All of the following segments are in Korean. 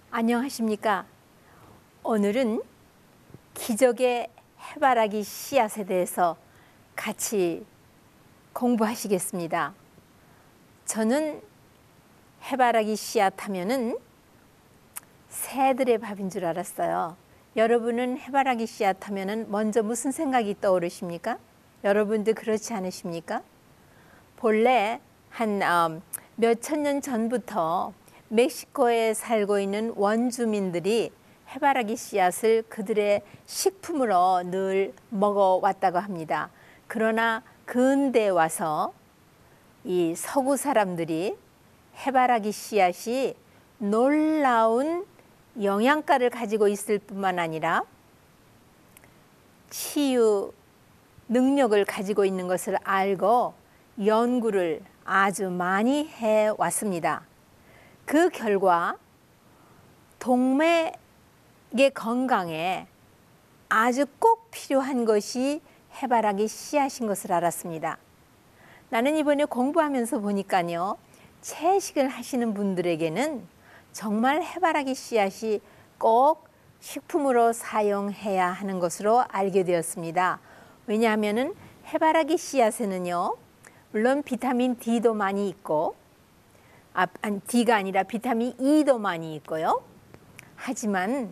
안녕하십니까? 오늘은 기적의 해바라기 씨앗에 대해서 같이 공부하시겠습니다. 저는 해바라기 씨앗 하면은 새들의 밥인 줄 알았어요. 여러분은 해바라기 씨앗 하면은 먼저 무슨 생각이 떠오르십니까? 여러분도 그렇지 않으십니까? 본래 한 몇천 년 전부터 멕시코에 살고 있는 원주민들이 해바라기 씨앗을 그들의 식품으로 늘 먹어왔다고 합니다. 그러나 근대에 와서 이 서구 사람들이 해바라기 씨앗이 놀라운 영양가를 가지고 있을 뿐만 아니라 치유 능력을 가지고 있는 것을 알고 연구를 아주 많이 해왔습니다. 그 결과 동맥의 건강에 아주 꼭 필요한 것이 해바라기 씨앗인 것을 알았습니다. 나는 이번에 공부하면서 보니까요, 채식을 하시는 분들에게는 정말 해바라기 씨앗이 꼭 식품으로 사용해야 하는 것으로 알게 되었습니다. 왜냐하면 해바라기 씨앗에는요, 물론 비타민 D도 많이 있고, D가 아니라 비타민 E도 많이 있고요. 하지만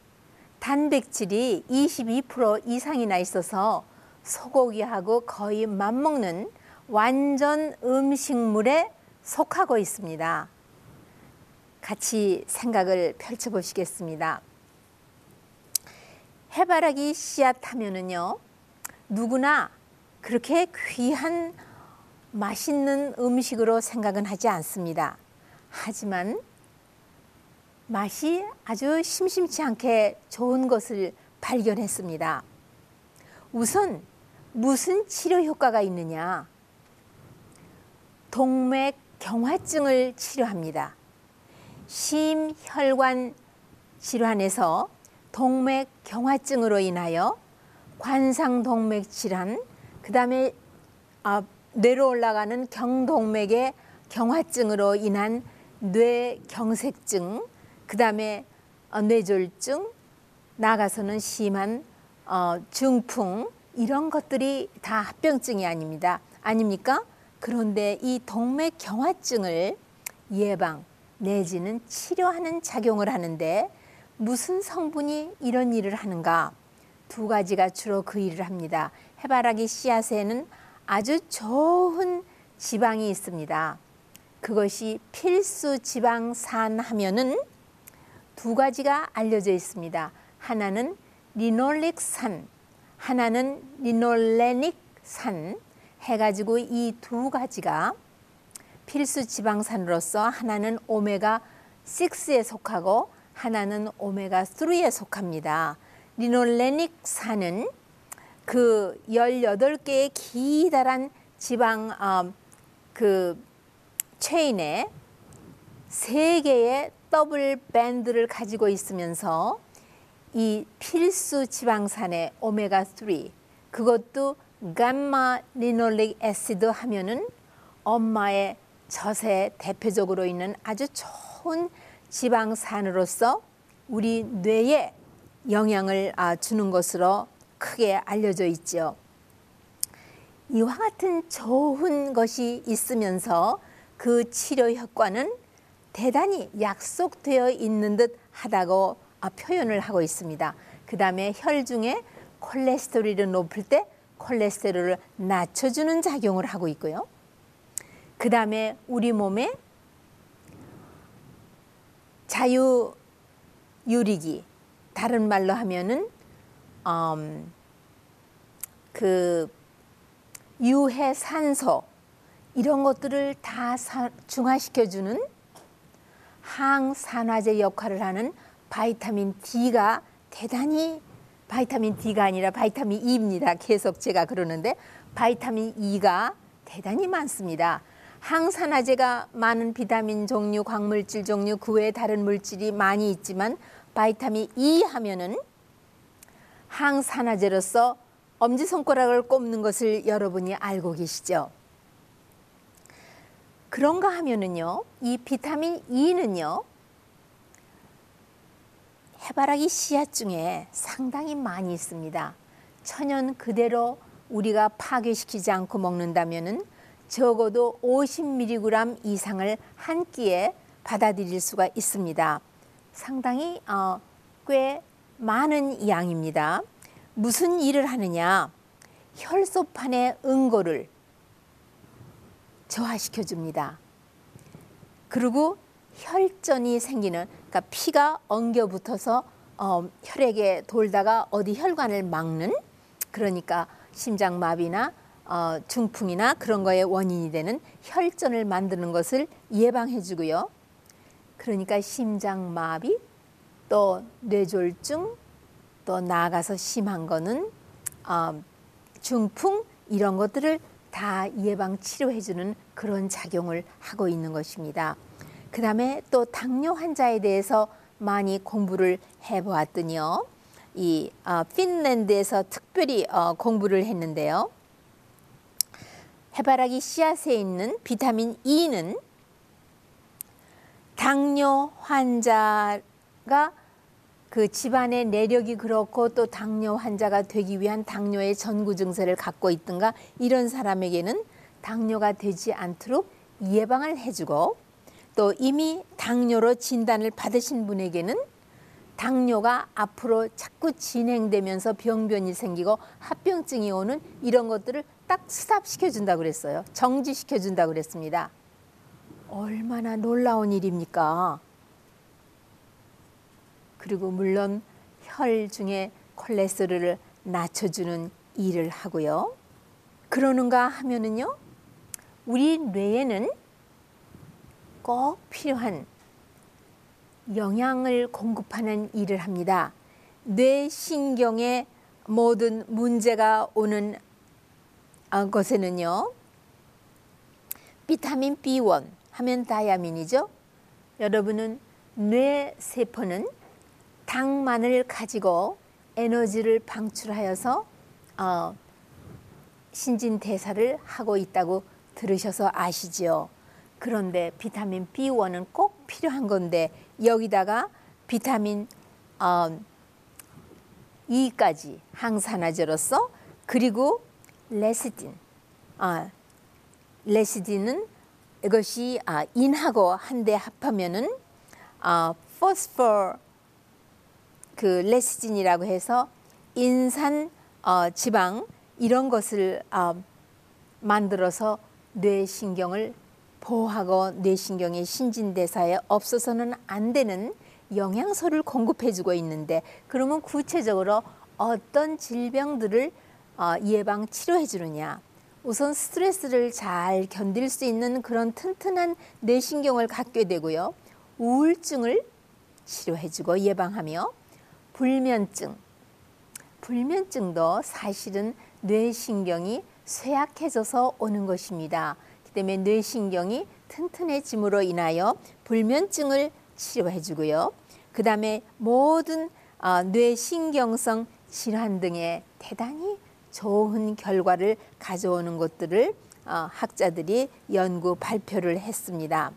단백질이 22% 이상이나 있어서 소고기하고 거의 맞먹는 완전 음식물에 속하고 있습니다. 같이 생각을 펼쳐보시겠습니다. 해바라기 씨앗 하면은요, 누구나 그렇게 귀한 맛있는 음식으로 생각은 하지 않습니다. 하지만 맛이 아주 심심치 않게 좋은 것을 발견했습니다. 우선 무슨 치료 효과가 있느냐? 동맥경화증을 치료합니다. 심혈관 질환에서 동맥경화증으로 인하여 관상동맥 질환, 그 다음에 뇌로 올라가는 경동맥의 경화증으로 인한 뇌경색증, 그 다음에 뇌졸중, 나아가서는 심한 중풍, 이런 것들이 다 합병증이 아닙니까? 그런데 이 동맥경화증을 예방 내지는 치료하는 작용을 하는데 무슨 성분이 이런 일을 하는가? 두 가지가 주로 그 일을 합니다. 해바라기 씨앗에는 아주 좋은 지방이 있습니다. 그것이 필수 지방산 하면은 두 가지가 알려져 있습니다. 하나는 리놀릭산, 하나는 리놀레닉산 해가지고 이 두 가지가 필수 지방산으로서 하나는 오메가6에 속하고 하나는 오메가3에 속합니다. 리놀레닉산은 그 18개의 기다란 지방 그 체인에 3개의 더블 밴드를 가지고 있으면서 이 필수 지방산의 오메가3, 그것도 감마 리놀릭 애시드 하면은 엄마의 젖에 대표적으로 있는 아주 좋은 지방산으로서 우리 뇌에 영향을 주는 것으로 크게 알려져 있죠. 이와 같은 좋은 것이 있으면서 그 치료 효과는 대단히 약속되어 있는 듯 하다고 표현을 하고 있습니다. 그 다음에 혈중에 콜레스테롤이 높을 때 콜레스테롤을 낮춰주는 작용을 하고 있고요. 그 다음에 우리 몸에 자유유리기, 다른 말로 하면은 그 유해산소 이런 것들을 다 중화시켜주는 항산화제 역할을 하는 바이타민 D가 대단히, 바이타민 D가 아니라 바이타민 E입니다. 계속 제가 그러는데 바이타민 E가 대단히 많습니다. 항산화제가 많은 비타민 종류, 광물질 종류, 그 외에 다른 물질이 많이 있지만 바이타민 E 하면은 항산화제로서 엄지손가락을 꼽는 것을 여러분이 알고 계시죠? 그런가 하면은요, 이 비타민 E는요, 해바라기 씨앗 중에 상당히 많이 있습니다. 천연 그대로 우리가 파괴시키지 않고 먹는다면은 적어도 50mg 이상을 한 끼에 받아들일 수가 있습니다. 상당히 꽤 많은 양입니다. 무슨 일을 하느냐? 혈소판의 응고를 저하시켜 줍니다. 그리고 혈전이 생기는, 그러니까 피가 엉겨 붙어서 혈액에 돌다가 어디 혈관을 막는, 그러니까 심장마비나 중풍이나 그런 거에 원인이 되는 혈전을 만드는 것을 예방해 주고요. 그러니까 심장마비, 또 뇌졸중, 또 나아가서 심한 거는 중풍, 이런 것들을 다 예방 치료해 주는 그런 작용을 하고 있는 것입니다. 그 다음에 또 당뇨 환자에 대해서 많이 공부를 해보았더니요. 이 핀란드에서 특별히 공부를 했는데요. 해바라기 씨앗에 있는 비타민 E는 당뇨 환자가 그 집안의 내력이 그렇고 또 당뇨 환자가 되기 위한 당뇨의 전구 증세를 갖고 있든가 이런 사람에게는 당뇨가 되지 않도록 예방을 해주고, 또 이미 당뇨로 진단을 받으신 분에게는 당뇨가 앞으로 자꾸 진행되면서 병변이 생기고 합병증이 오는 이런 것들을 딱 스탑시켜 준다고 그랬어요. 정지시켜 준다고 그랬습니다. 얼마나 놀라운 일입니까? 그리고 물론 혈 중에 콜레스테롤을 낮춰주는 일을 하고요. 그러는가 하면은요, 우리 뇌에는 꼭 필요한 영양을 공급하는 일을 합니다. 뇌신경에 모든 문제가 오는 것에는요, 비타민 B1 하면 다이아민이죠. 여러분은 뇌세포는 당만을 가지고 에너지를 방출하여서 신진대사를 하고 있다고 들으셔서 아시죠? 그런데 비타민 B1은 꼭 필요한 건데 여기다가 비타민 E까지 항산화제로서, 그리고 레시딘, 레시딘은 이것이 인하고 한데 합하면은 포스포 그 레시딘이라고 해서 인산 지방 이런 것을 만들어서 뇌신경을 보호하고 뇌신경의 신진대사에 없어서는 안 되는 영양소를 공급해주고 있는데, 그러면 구체적으로 어떤 질병들을 예방 치료해 주느냐? 우선 스트레스를 잘 견딜 수 있는 그런 튼튼한 뇌신경을 갖게 되고요. 우울증을 치료해주고 예방하며, 불면증도 사실은 뇌신경이 쇠약해져서 오는 것입니다. 그 때문에 뇌신경이 튼튼해짐으로 인하여 불면증을 치료해주고요. 그 다음에 모든 뇌신경성 질환 등의 대단히 좋은 결과를 가져오는 것들을 학자들이 연구 발표를 했습니다.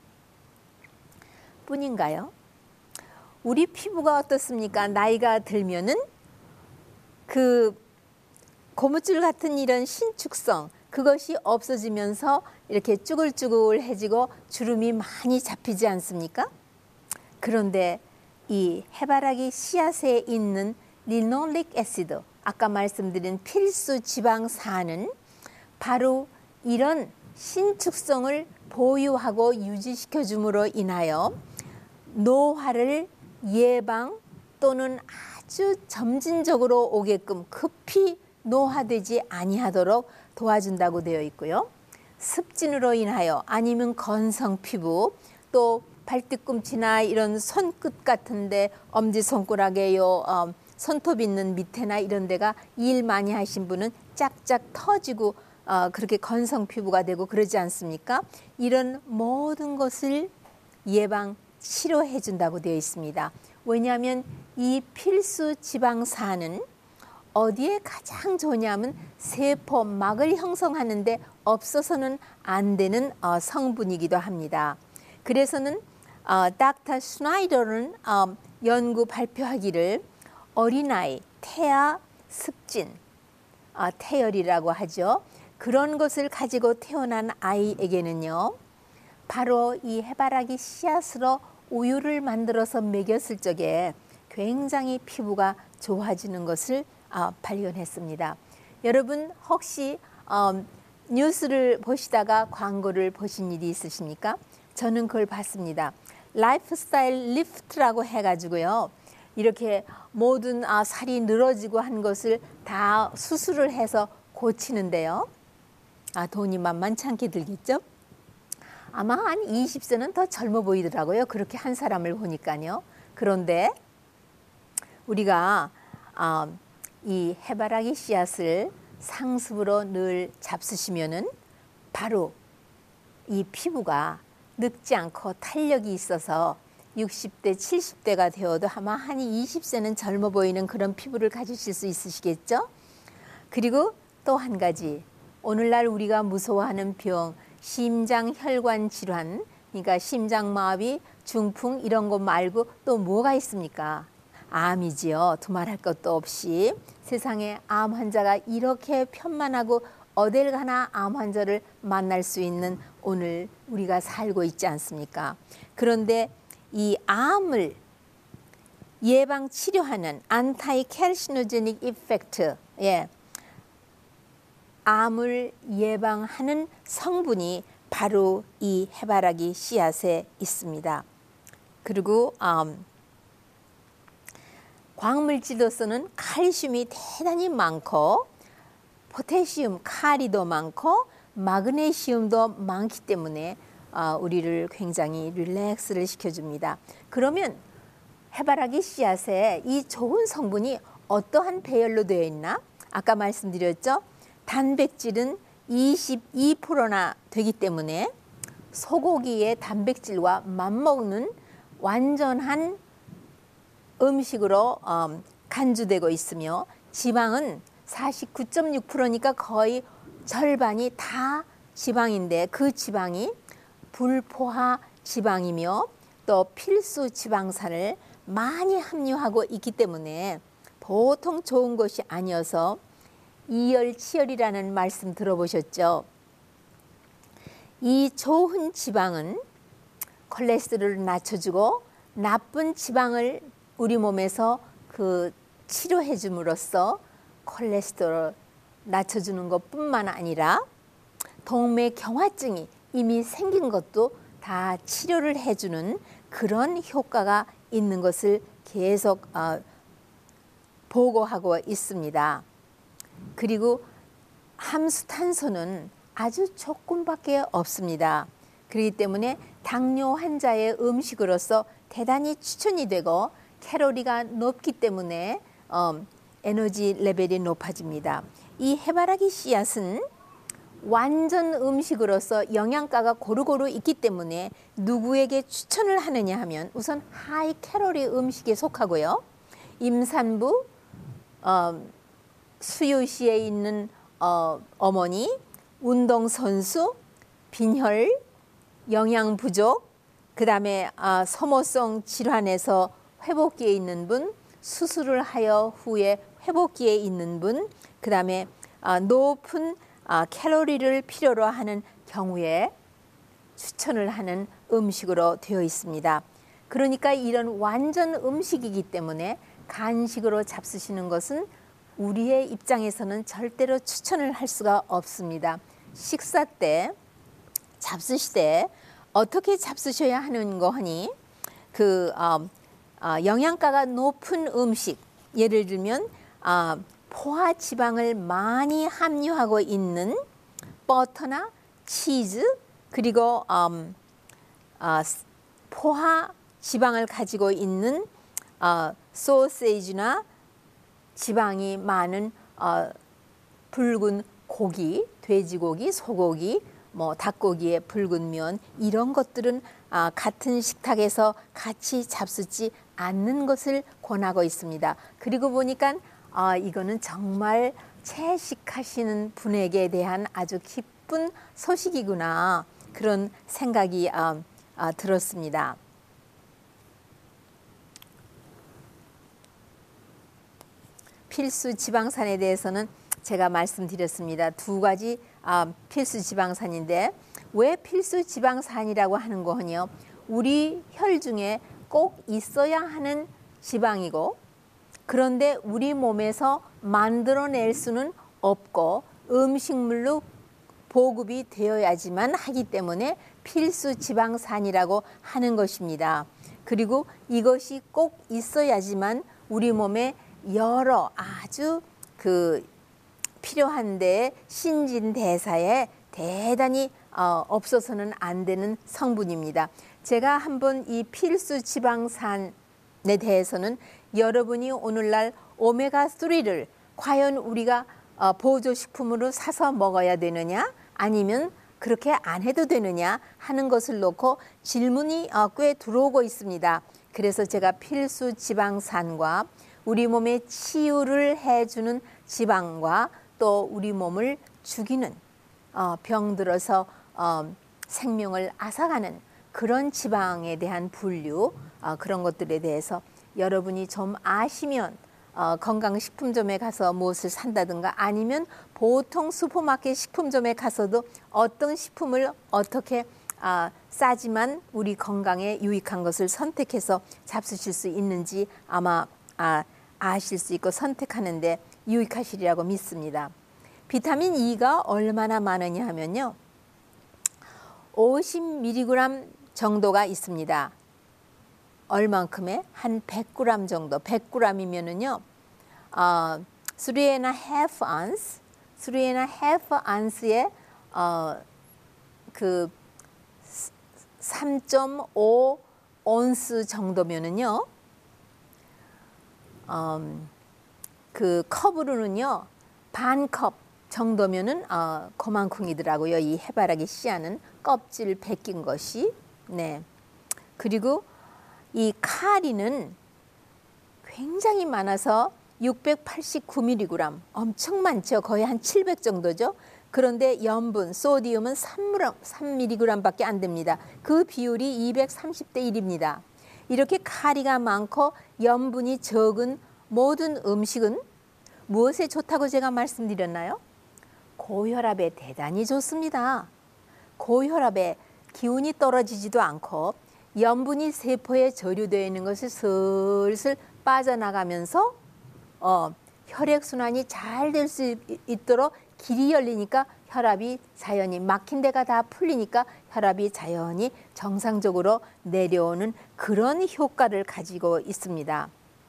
뿐인가요? 우리 피부가 어떻습니까? 나이가 들면은 그 고무줄 같은 이런 신축성, 그것이 없어지면서 이렇게 쭈글쭈글해지고 주름이 많이 잡히지 않습니까? 그런데 이 해바라기 씨앗에 있는 리놀릭 애시드, 아까 말씀드린 필수 지방산은 바로 이런 신축성을 보유하고 유지시켜 줌으로 인하여 노화를 예방 또는 아주 점진적으로 오게끔 급히 노화되지 아니하도록 도와준다고 되어 있고요. 습진으로 인하여 아니면 건성 피부, 또 발뒤꿈치나 이런 손끝 같은데 엄지손가락에요, 손톱 있는 밑에나 이런 데가 일 많이 하신 분은 짝짝 터지고 그렇게 건성 피부가 되고 그러지 않습니까? 이런 모든 것을 예방 치료해 준다고 되어 있습니다. 왜냐하면 이 필수 지방산은 어디에 가장 좋냐면 세포막을 형성하는데 없어서는 안 되는 성분이기도 합니다. 그래서는 닥터 스나이더는 연구 발표하기를 어린아이, 태아 습진, 태열이라고 하죠. 그런 것을 가지고 태어난 아이에게는요, 바로 이 해바라기 씨앗으로 우유를 만들어서 먹였을 적에 굉장히 피부가 좋아지는 것을 발견했습니다. 여러분 혹시 뉴스를 보시다가 광고를 보신 일이 있으십니까? 저는 그걸 봤습니다. 라이프스타일 리프트라고 해가지고요, 이렇게 모든 살이 늘어지고 한 것을 다 수술을 해서 고치는데요. 돈이 만만치 않게 들겠죠? 아마 한 20세는 더 젊어 보이더라고요. 그렇게 한 사람을 보니까요. 그런데 우리가 이 해바라기 씨앗을 상습으로 늘 잡수시면은 바로 이 피부가 늙지 않고 탄력이 있어서 60대, 70대가 되어도 아마 한 20세는 젊어 보이는 그런 피부를 가지실 수 있으시겠죠? 그리고 또 한 가지, 오늘날 우리가 무서워하는 병, 심장혈관 질환, 그러니까 심장마비, 중풍 이런 것 말고 또 뭐가 있습니까? 암이지요. 두말할 것도 없이 세상에 암 환자가 이렇게 편만하고 어딜 가나 암 환자를 만날 수 있는 오늘 우리가 살고 있지 않습니까? 그런데 이 암을 예방 치료하는 안타이 칼시노제닉 이펙트, 암을 예방하는 성분이 바로 이 해바라기 씨앗에 있습니다. 그리고 광물질로서는 칼슘이 대단히 많고 포타시움, 카리도 많고 마그네슘도 많기 때문에 우리를 굉장히 릴렉스를 시켜줍니다. 그러면 해바라기 씨앗에 이 좋은 성분이 어떠한 배열로 되어 있나? 아까 말씀드렸죠? 단백질은 22%나 되기 때문에 소고기의 단백질과 맞먹는 완전한 음식으로 간주되고 있으며, 지방은 49.6%니까 거의 절반이 다 지방인데, 그 지방이 불포화 지방이며 또 필수 지방산을 많이 함유하고 있기 때문에 보통 좋은 것이 아니어서 이열치열이라는 말씀 들어보셨죠? 이 좋은 지방은 콜레스테롤을 낮춰주고 나쁜 지방을 우리 몸에서 치료해 줌으로써 콜레스테롤 낮춰주는 것뿐만 아니라 동맥경화증이 이미 생긴 것도 다 치료를 해주는 그런 효과가 있는 것을 계속 보고하고 있습니다. 그리고 함수탄소는 아주 조금밖에 없습니다. 그렇기 때문에 당뇨 환자의 음식으로서 대단히 추천이 되고 칼로리가 높기 때문에 에너지 레벨이 높아집니다. 이 해바라기 씨앗은 완전 음식으로서 영양가가 고루고루 있기 때문에 누구에게 추천을 하느냐 하면 우선 하이 칼로리 음식에 속하고요. 임산부, 수유시에 있는 어머니, 운동선수, 빈혈, 영양 부족, 그 다음에 소모성 질환에서 회복기에 있는 분, 수술을 하여 후에 회복기에 있는 분, 그 다음에 높은 칼로리를 필요로 하는 경우에 추천을 하는 음식으로 되어 있습니다. 그러니까 이런 완전 음식이기 때문에 간식으로 잡수시는 것은 우리의 입장에서는 절대로 추천을 할 수가 없습니다. 식사 때, 잡수시되 어떻게 잡수셔야 하는 거 하니, 영양가가 높은 음식, 예를 들면 포화 지방을 많이 함유하고 있는 버터나 치즈, 그리고 포화 지방을 가지고 있는 소시지나 지방이 많은 붉은 고기, 돼지고기, 소고기, 닭고기의 붉은 면, 이런 것들은 같은 식탁에서 같이 잡수지 않는 것을 권하고 있습니다. 그리고 보니까 이거는 정말 채식하시는 분에게 대한 아주 기쁜 소식이구나, 그런 생각이 들었습니다. 필수 지방산에 대해서는 제가 말씀드렸습니다. 두 가지 필수 지방산인데 왜 필수 지방산이라고 하는 거는요. 우리 혈 중에 꼭 있어야 하는 지방이고 그런데 우리 몸에서 만들어낼 수는 없고 음식물로 보급이 되어야지만 하기 때문에 필수 지방산이라고 하는 것입니다. 그리고 이것이 꼭 있어야지만 우리 몸에 여러 아주 필요한데 신진대사에 대단히 없어서는 안 되는 성분입니다. 제가 한번 이 필수 지방산에 대해서는 여러분이 오늘날 오메가3를 과연 우리가 보조식품으로 사서 먹어야 되느냐 아니면 그렇게 안 해도 되느냐 하는 것을 놓고 질문이 꽤 들어오고 있습니다. 그래서 제가 필수 지방산과 우리 몸에 치유를 해주는 지방과 또 우리 몸을 죽이는 병들어서 생명을 앗아가는 그런 지방에 대한 분류 그런 것들에 대해서 여러분이 좀 아시면 건강식품점에 가서 무엇을 산다든가 아니면 보통 슈퍼마켓 식품점에 가서도 어떤 식품을 어떻게 싸지만 우리 건강에 유익한 것을 선택해서 잡수실 수 있는지 아마 아실 수 있고 선택하는데 유익하시리라고 믿습니다. 비타민 E가 얼마나 많으냐 하면요. 50mg 정도가 있습니다. 얼만큼에? 한 100g 정도. 100g이면은요. 3.5 ounce, 3.5 ounce에 그 3.5 온스 정도면은요. 그 컵으로는요. 반 컵 정도면은 그만큼이더라고요. 이 해바라기 씨앗은 껍질 벗긴 것이. 네. 그리고 이 카리는 굉장히 많아서 689mg, 엄청 많죠. 거의 한 700 정도죠. 그런데 염분, 소디움은 3mg밖에 안 됩니다. 그 비율이 230대 1입니다. 이렇게 카리가 많고 염분이 적은 모든 음식은 무엇에 좋다고 제가 말씀드렸나요? 고혈압에 대단히 좋습니다. 고혈압에 기운이 떨어지지도 않고 염분이 세포에 저류되어 있는 것이 슬슬 빠져나가면서 혈액순환이 잘 될 수 있도록 길이 열리니까 혈압이 자연히 막힌 데가 다 풀리니까 혈압이 자연히 정상적으로 내려오는 그런 효과를 가지고 있습니다.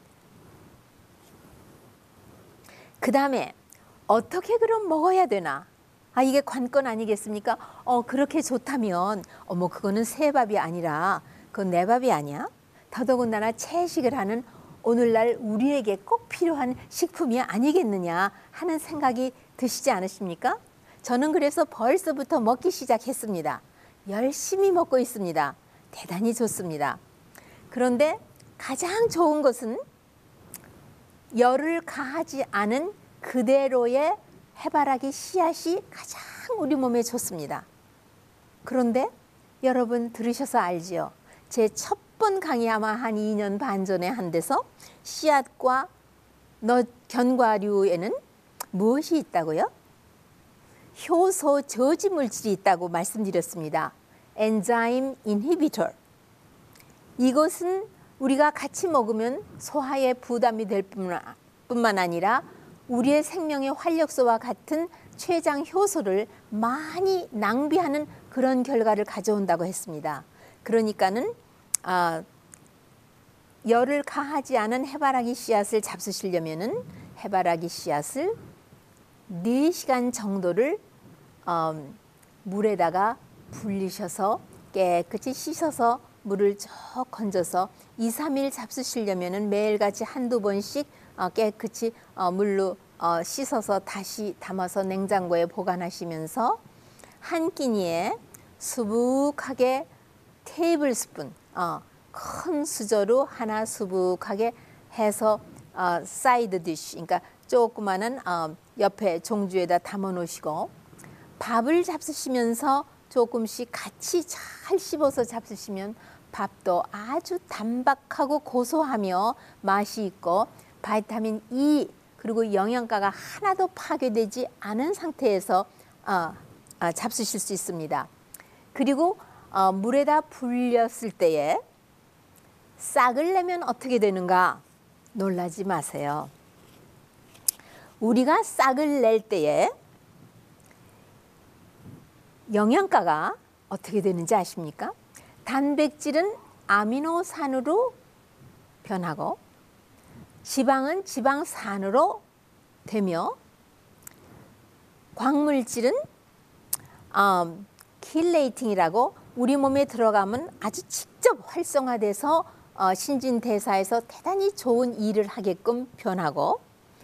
그 다음에 어떻게 그럼 먹어야 되나? 이게 관건 아니겠습니까? 그렇게 좋다면 그거는 새 밥이 아니라 그건 내 밥이 아니야? 더더군다나 채식을 하는 오늘날 우리에게 꼭 필요한 식품이 아니겠느냐 하는 생각이 드시지 않으십니까? 저는 그래서 벌써부터 먹기 시작했습니다. 열심히 먹고 있습니다. 대단히 좋습니다. 그런데 가장 좋은 것은 열을 가하지 않은 그대로의 해바라기 씨앗이 가장 우리 몸에 좋습니다. 그런데 여러분 들으셔서 알지요? 제 첫 번 강의 아마 한 2년 반 전에 한 데서 씨앗과 견과류에는 무엇이 있다고요? 효소 저지 물질이 있다고 말씀드렸습니다. 엔자임 인히비터. 이것은 우리가 같이 먹으면 소화에 부담이 될 뿐만 아니라 우리의 생명의 활력소와 같은 췌장 효소를 많이 낭비하는 그런 결과를 가져온다고 했습니다. 그러니까는 열을 가하지 않은 해바라기 씨앗을 잡수시려면은 해바라기 씨앗을 4시간 정도를 물에다가 불리셔서 깨끗이 씻어서 물을 쭉 건져서 2, 3일 잡수시려면은 매일같이 한두 번씩 깨끗이 물로 씻어서 다시 담아서 냉장고에 보관하시면서 한 끼니에 수북하게 테이블 스푼 큰 수저로 하나 수북하게 해서 사이드 디쉬 그러니까 조그마한 옆에 종주에다 담아 놓으시고 밥을 잡수시면서 조금씩 같이 잘 씹어서 잡수시면 밥도 아주 단박하고 고소하며 맛이 있고 바이타민 E 그리고 영양가가 하나도 파괴되지 않은 상태에서 잡수실 수 있습니다. 그리고 물에다 불렸을 때에 싹을 내면 어떻게 되는가 놀라지 마세요. 우리가 싹을 낼 때에 영양가가 어떻게 되는지 아십니까? 단백질은 아미노산으로 변하고 지방은 지방산으로 되며 광물질은 킬레이팅이라고 우리 몸에 들어가면 아주 직접 활성화돼서 신진대사에서 대단히 좋은 일을 하게끔 변하고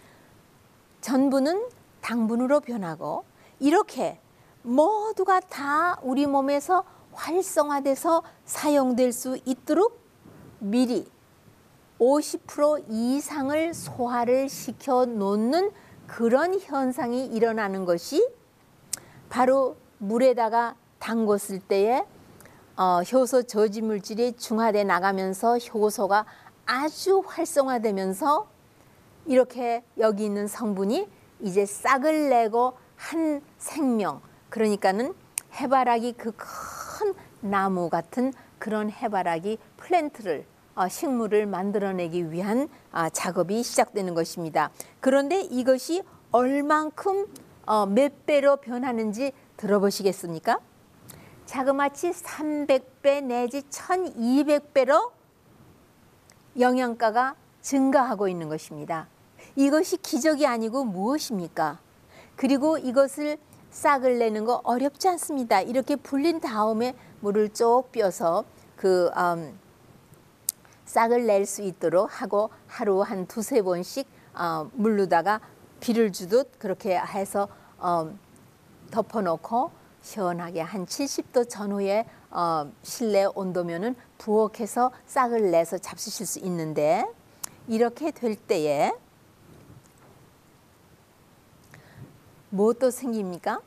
전분은 당분으로 변하고 이렇게 모두가 다 우리 몸에서 활성화돼서 사용될 수 있도록 미리 50% 이상을 소화를 시켜 놓는 그런 현상이 일어나는 것이 바로 물에다가 담궜을 때에 효소 저지 물질이 중화돼 나가면서 효소가 아주 활성화되면서 이렇게 여기 있는 성분이 이제 싹을 내고 한 생명, 그러니까는 해바라기 그 큰 나무 같은 그런 해바라기 플랜트를 식물을 만들어내기 위한 작업이 시작되는 것입니다. 그런데 이것이 얼만큼 몇 배로 변하는지 들어보시겠습니까? 자그마치 300배 내지 1200배로 영양가가 증가하고 있는 것입니다. 이것이 기적이 아니고 무엇입니까? 그리고 이것을 싹을 내는 거 어렵지 않습니다. 이렇게 불린 다음에 물을 쭉 뼈서 그 싹을 낼 수 있도록 하고 하루 한 두세 번씩 물르다가 비를 주듯 그렇게 해서 덮어놓고 시원하게 한 70도 전후에 실내 온도면은 부엌에서 싹을 내서 잡수실 수 있는데 이렇게 될 때에 무엇도 생깁니까?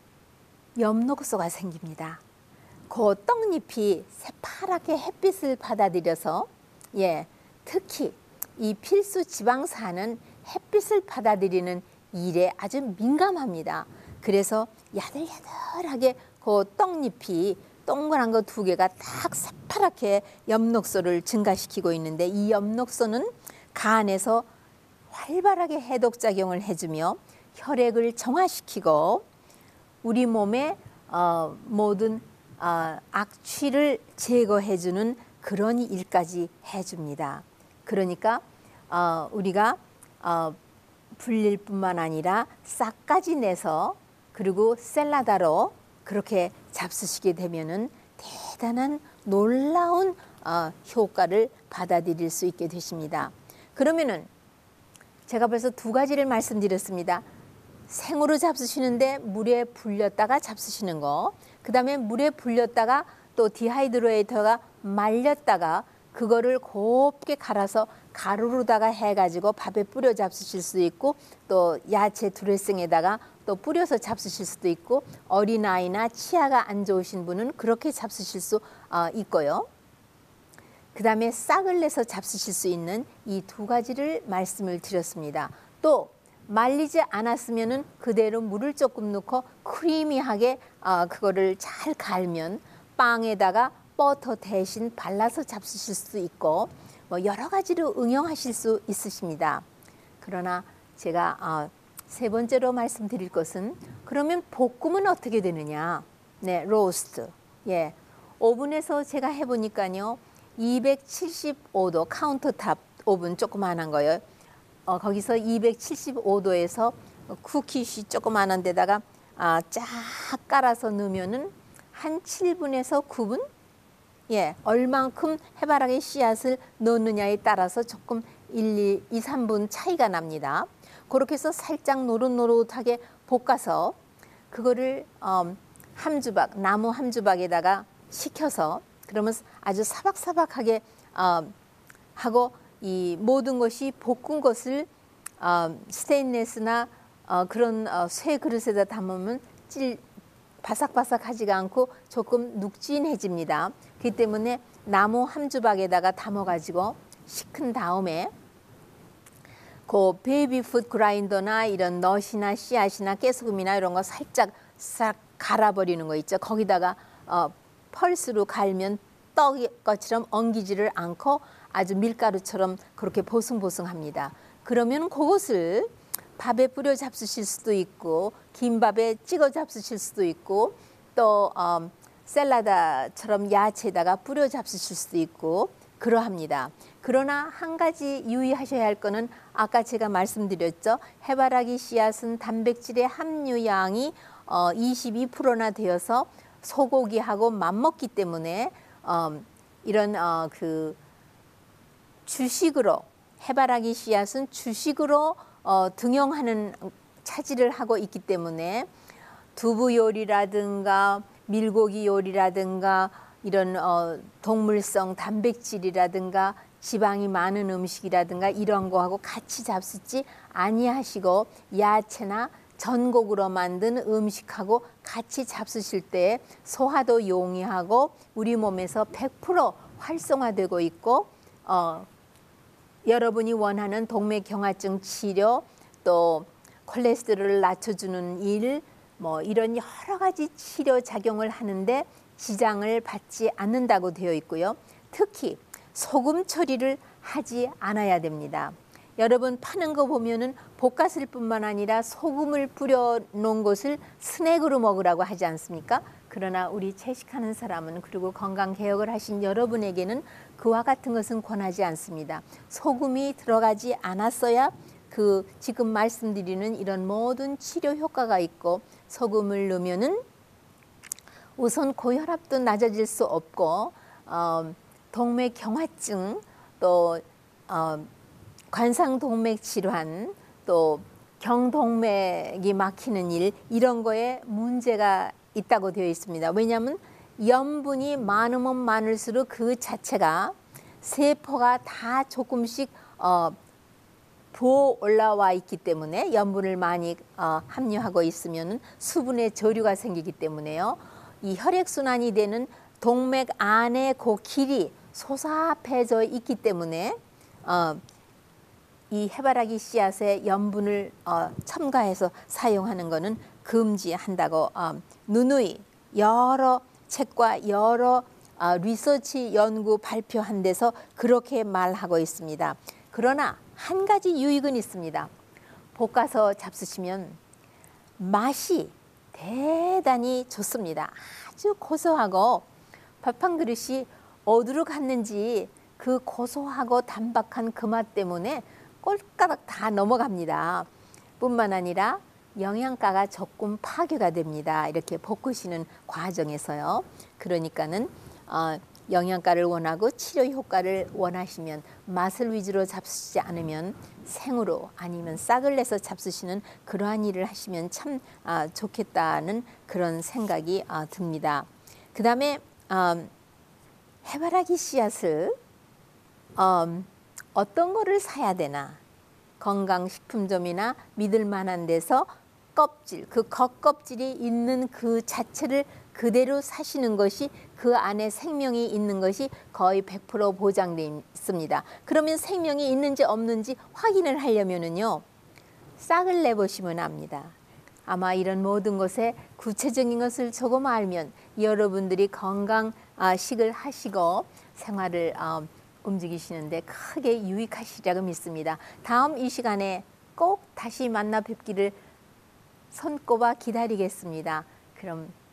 엽록소가 생깁니다. 그 떡잎이 새파랗게 햇빛을 받아들여서 특히 이 필수 지방산은 햇빛을 받아들이는 일에 아주 민감합니다. 그래서 야들야들하게 그 떡잎이 동그란 거 두 개가 딱 새파랗게 엽록소를 증가시키고 있는데 이 엽록소는 간에서 활발하게 해독작용을 해주며 혈액을 정화시키고 우리 몸의 모든 악취를 제거해주는 그런 일까지 해줍니다. 그러니까 우리가 불릴 뿐만 아니라 싹까지 내서 그리고 샐라다로 그렇게 잡수시게 되면은 대단한 놀라운 효과를 받아들일 수 있게 되십니다. 그러면은 제가 벌써 두 가지를 말씀드렸습니다. 생으로 잡수시는데 물에 불렸다가 잡수시는 거, 그 다음에 물에 불렸다가 또 디하이드레이터가 말렸다가 그거를 곱게 갈아서 가루로다가 해가지고 밥에 뿌려 잡수실 수 있고 또 야채 드레싱에다가 또 뿌려서 잡수실 수도 있고 어린아이나 치아가 안 좋으신 분은 그렇게 잡수실 수 있고요. 그 다음에 싹을 내서 잡수실 수 있는 이 두 가지를 말씀을 드렸습니다. 또 말리지 않았으면은 그대로 물을 조금 넣고 크리미하게 그거를 잘 갈면 빵에다가 버터 대신 발라서 잡수실 수 있고 뭐 여러 가지로 응용하실 수 있으십니다. 그러나 제가 세 번째로 말씀드릴 것은 그러면 볶음은 어떻게 되느냐? 네, 로스트. 오븐에서 제가 해보니까요. 275도 카운터탑 오븐 조그만한 거요. 거기서 275도에서 쿠키시 조그만한 데다가 쫙 깔아서 넣으면은 한 7분에서 9분? 얼만큼 해바라기 씨앗을 넣느냐에 따라서 조금 2, 3분 차이가 납니다. 그렇게 해서 살짝 노릇노릇하게 볶아서 그거를 함주박, 나무 함주박에다가 식혀서 그러면 아주 사박사박하게 하고 이 모든 것이 볶은 것을 스테인레스나 그런 쇠 그릇에다 담으면 바삭바삭하지가 않고 조금 눅진해집니다. 그렇기 때문에 나무 함주박에다가 담아가지고 식힌 다음에 그 그 베이비 푸드 그라인더나 이런 넛이나 씨앗이나 깨소금이나 이런 거 살짝 싹 갈아버리는 거 있죠. 거기다가 펄스로 갈면 떡 것처럼 엉기지를 않고 아주 밀가루처럼 그렇게 보송보송합니다. 그러면 그것을 밥에 뿌려 잡수실 수도 있고 김밥에 찍어 잡수실 수도 있고 또 샐러드처럼 야채에다가 뿌려 잡수실 수도 있고 그러합니다. 그러나 한 가지 유의하셔야 할 거는 아까 제가 말씀드렸죠. 해바라기 씨앗은 단백질의 함유량이 22%나 되어서 소고기하고 맞먹기 때문에 이런 그 주식으로 해바라기 씨앗은 주식으로 등용하는 차지를 하고 있기 때문에 두부 요리라든가 밀고기 요리라든가 이런 동물성 단백질이라든가 지방이 많은 음식이라든가 이런 거하고 같이 잡수지 아니하시고 야채나 전곡으로 만든 음식하고 같이 잡수실 때 소화도 용이하고 우리 몸에서 100% 활성화되고 있고 여러분이 원하는 동맥경화증 치료 또 콜레스테롤을 낮춰주는 일 뭐 이런 여러 가지 치료 작용을 하는데 지장을 받지 않는다고 되어 있고요. 특히 소금 처리를 하지 않아야 됩니다. 여러분 파는 거 보면은 볶았을 뿐만 아니라 소금을 뿌려 놓은 것을 스낵으로 먹으라고 하지 않습니까? 그러나 우리 채식하는 사람은 그리고 건강 개혁을 하신 여러분에게는 그와 같은 것은 권하지 않습니다. 소금이 들어가지 않았어야 그 지금 말씀드리는 이런 모든 치료 효과가 있고 소금을 넣으면은 우선 고혈압도 낮아질 수 없고 동맥경화증 또 관상동맥 질환 또 경동맥이 막히는 일 이런 거에 문제가 있다고 되어 있습니다. 왜냐하면 염분이 많으면 많을수록 그 자체가 세포가 다 조금씩 부어 올라와 있기 때문에 염분을 많이 함유하고 있으면 수분의 저류가 생기기 때문에요. 이 혈액순환이 되는 동맥 안에 그 길이 솟아패져 있기 때문에 이 해바라기 씨앗에 염분을 첨가해서 사용하는 것은 금지한다고 누누이 여러 책과 여러 리서치 연구 발표한 데서 그렇게 말하고 있습니다. 그러나 한 가지 유익은 있습니다. 볶아서 잡수시면 맛이 대단히 좋습니다. 아주 고소하고 밥 한 그릇이 어디로 갔는지 그 고소하고 단박한 그 맛 때문에 꼴까닥 다 넘어갑니다. 뿐만 아니라 영양가가 조금 파괴가 됩니다. 이렇게 볶으시는 과정에서요. 그러니까는 영양가를 원하고 치료 효과를 원하시면 맛을 위주로 잡수지 않으면 생으로 아니면 싹을 내서 잡수시는 그러한 일을 하시면 참 좋겠다는 그런 생각이 듭니다. 그 다음에 해바라기 씨앗을 어떤 거를 사야 되나 건강식품점이나 믿을 만한 데서 껍질, 그 겉껍질이 있는 그 자체를 그대로 사시는 것이 그 안에 생명이 있는 것이 거의 100% 보장되어 있습니다. 그러면 생명이 있는지 없는지 확인을 하려면은요, 싹을 내보시면 압니다. 아마 이런 모든 것에 구체적인 것을 조금 알면 여러분들이 건강식을 하시고 생활을 움직이시는데 크게 유익하시리라고 믿습니다. 다음 이 시간에 꼭 다시 만나 뵙기를 손꼽아 기다리겠습니다. 그럼